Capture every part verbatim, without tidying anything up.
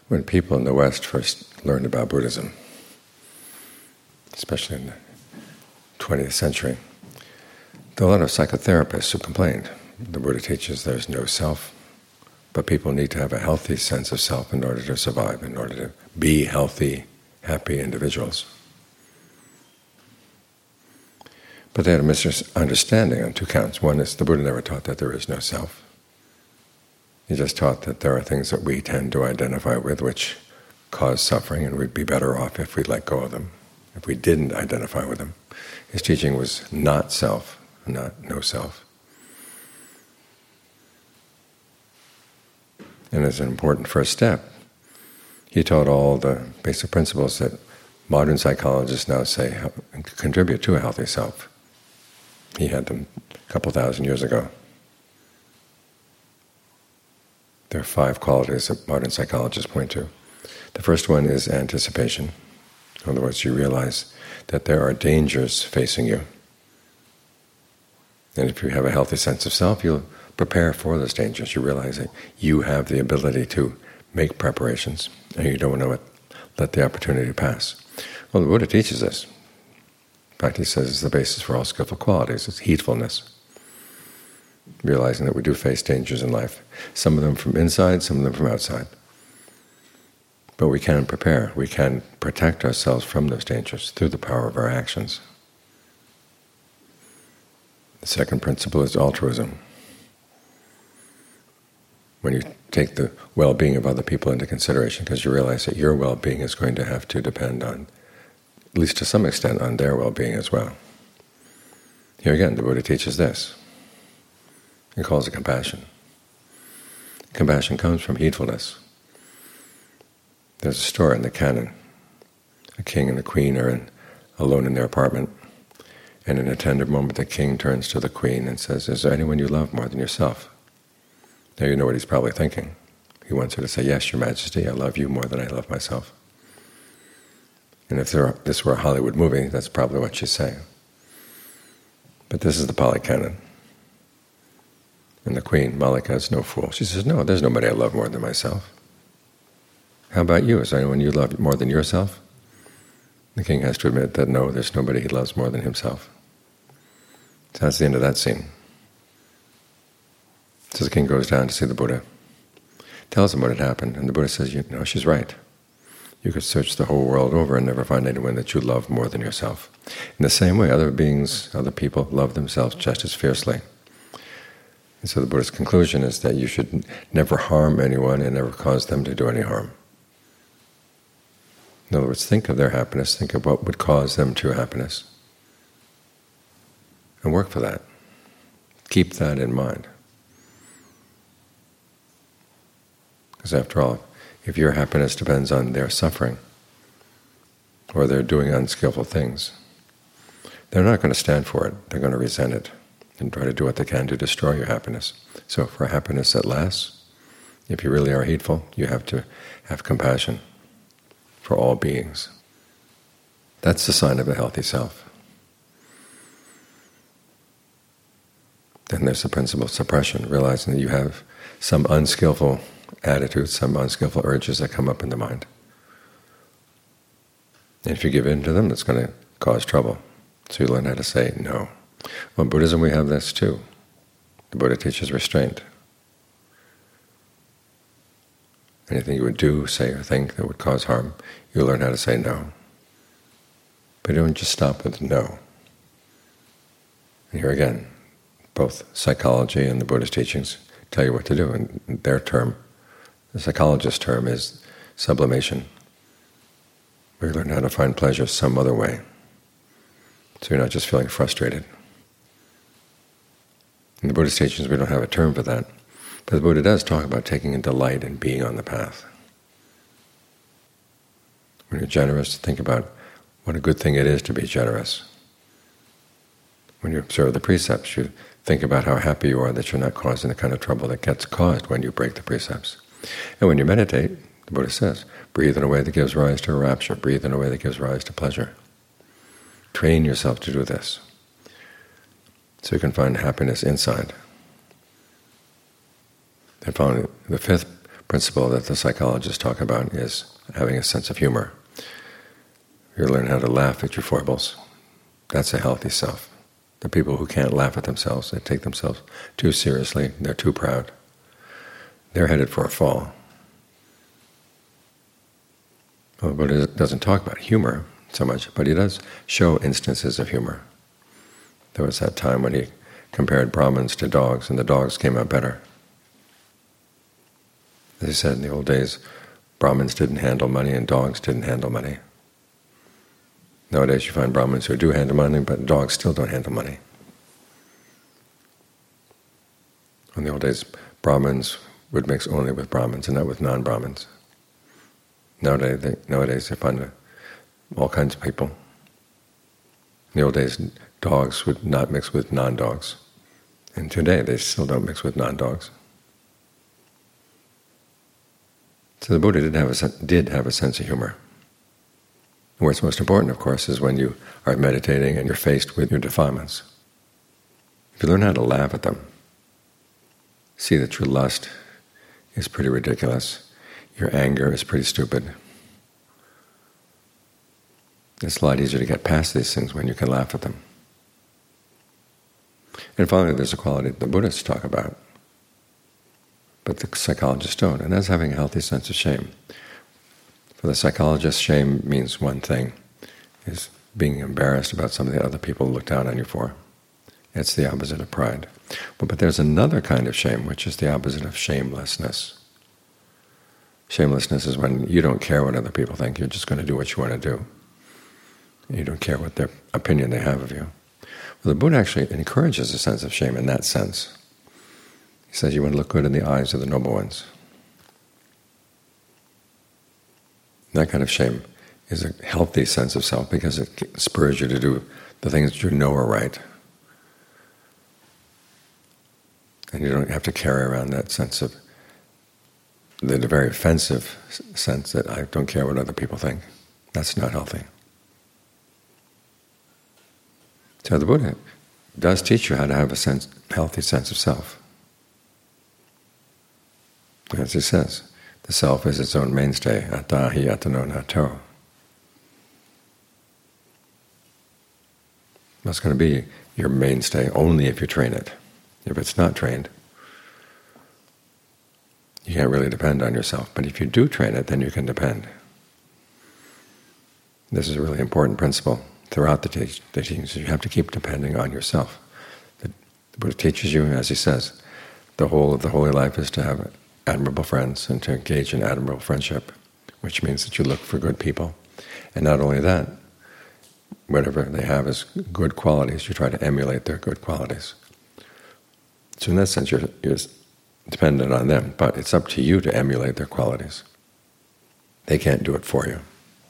When people in the West first learned about Buddhism, especially in the twentieth century, there were a lot of psychotherapists who complained. The Buddha teaches there's no self, but people need to have a healthy sense of self in order to survive, in order to be healthy, happy individuals. But they had a misunderstanding on two counts. One is the Buddha never taught that there is no self. He just taught that there are things that we tend to identify with which cause suffering, and we'd be better off if we let go of them, if we didn't identify with them. His teaching was not self, not no self. And as an important first step, he taught all the basic principles that modern psychologists now say contribute to a healthy self. He had them a couple thousand years ago. There are five qualities that modern psychologists point to. The first one is anticipation. In other words, you realize that there are dangers facing you. And if you have a healthy sense of self, you'll prepare for those dangers. You realize that you have the ability to make preparations, and you don't want to let the opportunity pass. Well, the Buddha teaches this. In fact, he says it's the basis for all skillful qualities. It's heedfulness. Realizing that we do face dangers in life, some of them from inside, some of them from outside. But we can prepare, we can protect ourselves from those dangers through the power of our actions. The second principle is altruism. When you take the well-being of other people into consideration, because you realize that your well-being is going to have to depend on, at least to some extent, on their well-being as well. Here again, the Buddha teaches this. He calls it compassion. Compassion comes from heedfulness. There's a story in the canon. A king and a queen are in, alone in their apartment, and in a tender moment the king turns to the queen and says, "Is there anyone you love more than yourself?" Now you know what he's probably thinking. He wants her to say, "Yes, Your Majesty, I love you more than I love myself." And if there, this were a Hollywood movie, that's probably what she's saying. But this is the Pali Canon. And the queen, Malika, is no fool. She says, "No, there's nobody I love more than myself. How about you? Is there anyone you love more than yourself?" The king has to admit that no, there's nobody he loves more than himself. So that's the end of that scene. So the king goes down to see the Buddha, tells him what had happened, and the Buddha says, "You know, she's right. You could search the whole world over and never find anyone that you love more than yourself." In the same way, other beings, other people love themselves just as fiercely. And so the Buddha's conclusion is that you should never harm anyone and never cause them to do any harm. In other words, think of their happiness, think of what would cause them true happiness, and work for that. Keep that in mind. Because after all, if your happiness depends on their suffering, or they're doing unskillful things, they're not going to stand for it. They're going to resent it and try to do what they can to destroy your happiness. So for happiness that lasts, if you really are heedful, you have to have compassion for all beings. That's the sign of a healthy self. Then there's the principle of suppression, realizing that you have some unskillful attitudes, some unskillful urges that come up in the mind. And if you give in to them, it's going to cause trouble. So you learn how to say no. Well, in Buddhism we have this too. The Buddha teaches restraint. Anything you would do, say, or think that would cause harm, you learn how to say no. But you don't just stop with no. And here again, both psychology and the Buddhist teachings tell you what to do. And their term, the psychologist's term, is sublimation. We learn how to find pleasure some other way, so you're not just feeling frustrated. In the Buddhist teachings we don't have a term for that, but the Buddha does talk about taking a delight in being on the path. When you're generous, think about what a good thing it is to be generous. When you observe the precepts, you think about how happy you are that you're not causing the kind of trouble that gets caused when you break the precepts. And when you meditate, the Buddha says, breathe in a way that gives rise to a rapture, breathe in a way that gives rise to pleasure. Train yourself to do this, so you can find happiness inside. And finally, the fifth principle that the psychologists talk about is having a sense of humor. You learn how to laugh at your foibles. That's a healthy self. The people who can't laugh at themselves, they take themselves too seriously, they're too proud, they're headed for a fall. Well, the Buddha doesn't talk about humor so much, but he does show instances of humor. There was that time when he compared Brahmins to dogs, and the dogs came out better. As he said, in the old days, Brahmins didn't handle money and dogs didn't handle money. Nowadays you find Brahmins who do handle money, but dogs still don't handle money. In the old days, Brahmins would mix only with Brahmins and not with non-Brahmins. Nowadays they, nowadays they find all kinds of people. In the old days, dogs would not mix with non-dogs. And today they still don't mix with non-dogs. So the Buddha did have a, did have a sense of humor. Where it's most important, of course, is when you are meditating and you're faced with your defilements. If you learn how to laugh at them, see that your lust is pretty ridiculous, your anger is pretty stupid. It's a lot easier to get past these things when you can laugh at them. And finally, there's a quality that the Buddhists talk about, but the psychologists don't, and that's having a healthy sense of shame. For the psychologist, shame means one thing, is being embarrassed about something that other people look down on you for. It's the opposite of pride. But, but there's another kind of shame, which is the opposite of shamelessness. Shamelessness is when you don't care what other people think, you're just going to do what you want to do. You don't care what their opinion they have of you. Well, the Buddha actually encourages a sense of shame in that sense. He says you want to look good in the eyes of the noble ones. That kind of shame is a healthy sense of self because it spurs you to do the things that you know are right. And you don't have to carry around that sense of, the very offensive sense that I don't care what other people think. That's not healthy. So the Buddha does teach you how to have a sense, healthy sense of self. As he says, the self is its own mainstay, atta hi atano natto. That's going to be your mainstay only if you train it. If it's not trained, you can't really depend on yourself. But if you do train it, then you can depend. This is a really important principle throughout the teachings. You have to keep depending on yourself. The Buddha teaches you, as he says, the whole of the holy life is to have admirable friends and to engage in admirable friendship, which means that you look for good people. And not only that, whatever they have as good qualities, you try to emulate their good qualities. So in that sense, you're, you're dependent on them, but it's up to you to emulate their qualities. They can't do it for you.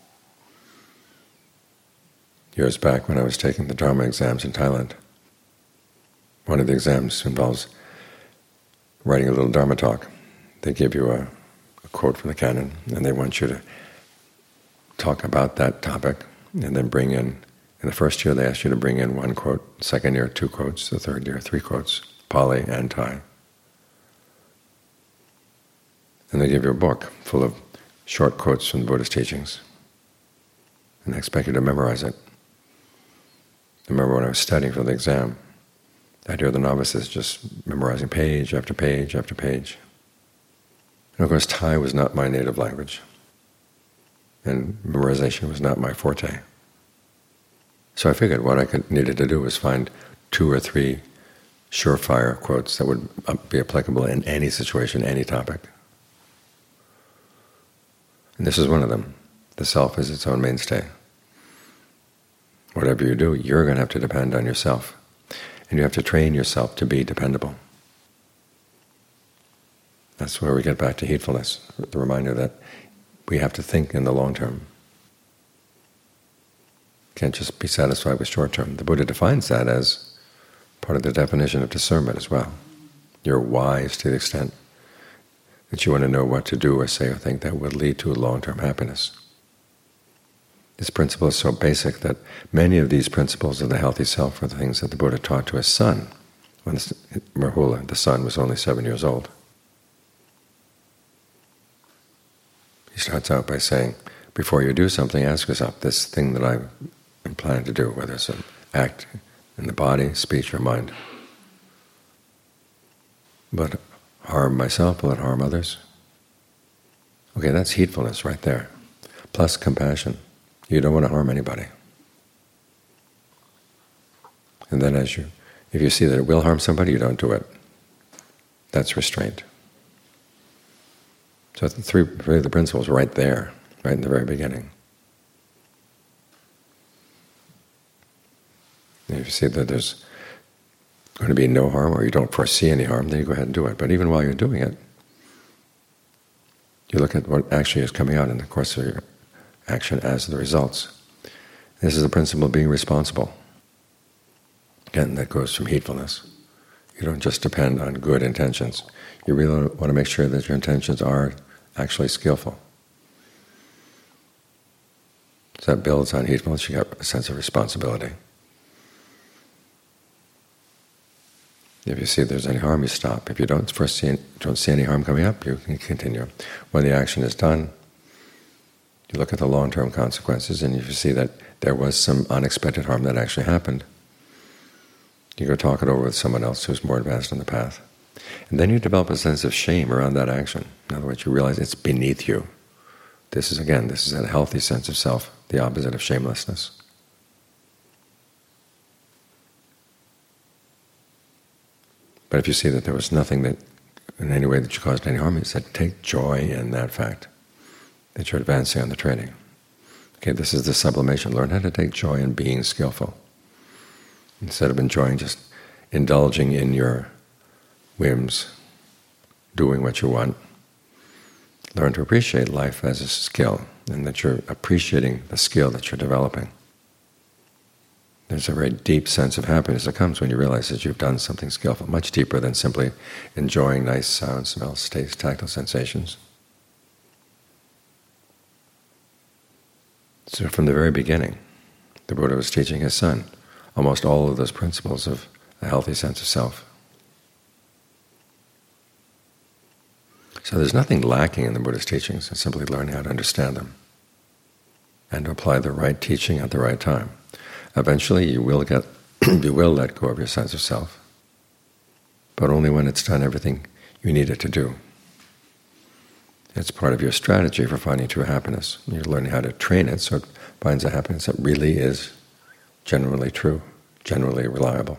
Years back when I was taking the Dharma exams in Thailand, one of the exams involves writing a little Dharma talk. They give you a, a quote from the canon, and they want you to talk about that topic, and then bring in, in the first year they ask you to bring in one quote, the second year two quotes, the third year three quotes, Pali and Thai. And they give you a book full of short quotes from the Buddha's teachings, and they expect you to memorize it. I remember when I was studying for the exam, I'd hear the novices just memorizing page after page after page. And of course, Thai was not my native language, and memorization was not my forte. So I figured what I could, needed to do was find two or three surefire quotes that would be applicable in any situation, any topic. And this is one of them. The self is its own mainstay. Whatever you do, you're going to have to depend on yourself. And you have to train yourself to be dependable. That's where we get back to heedfulness, the reminder that we have to think in the long term. Can't just be satisfied with short term. The Buddha defines that as part of the definition of discernment as well. You're wise to the extent that you want to know what to do or say or think that would lead to a long-term happiness. This principle is so basic that many of these principles of the healthy self are the things that the Buddha taught to his son when Rahula, the son, was only seven years old. starts out by saying, before you do something, ask yourself, this thing that I am planning to do, whether it's an act in the body, speech, or mind, but harm myself, will it harm others? Okay, that's heedfulness right there, plus compassion. You don't want to harm anybody. And then as you, if you see that it will harm somebody, you don't do it. That's restraint. So the three, three of the principles right there, right in the very beginning. And if you see that there's going to be no harm, or you don't foresee any harm, then you go ahead and do it. But even while you're doing it, you look at what actually is coming out in the course of your action as the results. This is the principle of being responsible. Again, that goes from heedfulness. You don't just depend on good intentions. You really want to make sure that your intentions are actually skillful. So that builds on heedfulness. You have a sense of responsibility. If you see there's any harm, you stop. If you don't foresee, don't see any harm coming up, you can continue. When the action is done, you look at the long-term consequences, and if you see that there was some unexpected harm that actually happened, you go talk it over with someone else who's more advanced on the path. And then you develop a sense of shame around that action. In other words, you realize it's beneath you. This is, again, this is a healthy sense of self, the opposite of shamelessness. But if you see that there was nothing that, in any way that you caused any harm, you said, take joy in that fact, that you're advancing on the training. Okay, this is the sublimation. Learn how to take joy in being skillful. Instead of enjoying just indulging in your whims, doing what you want, learn to appreciate life as a skill, and that you're appreciating the skill that you're developing. There's a very deep sense of happiness that comes when you realize that you've done something skillful, much deeper than simply enjoying nice sounds, smells, tastes, tactile sensations. So from the very beginning, the Buddha was teaching his son almost all of those principles of a healthy sense of self. So there's nothing lacking in the Buddha's teachings. It's simply learning how to understand them and to apply the right teaching at the right time. Eventually you will get, you will let go of your sense of self, but only when it's done everything you need it to do. It's part of your strategy for finding true happiness. You're learning how to train it so it finds a happiness that really is generally true, generally reliable.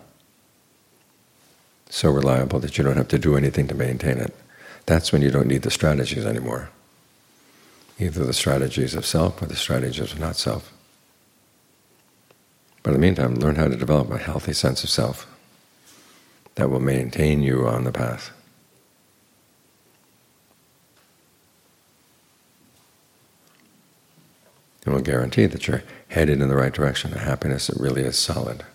So reliable that you don't have to do anything to maintain it. That's when you don't need the strategies anymore, either the strategies of self or the strategies of not self. But in the meantime, learn how to develop a healthy sense of self that will maintain you on the path. And will guarantee that you're headed in the right direction, a happiness that really is solid.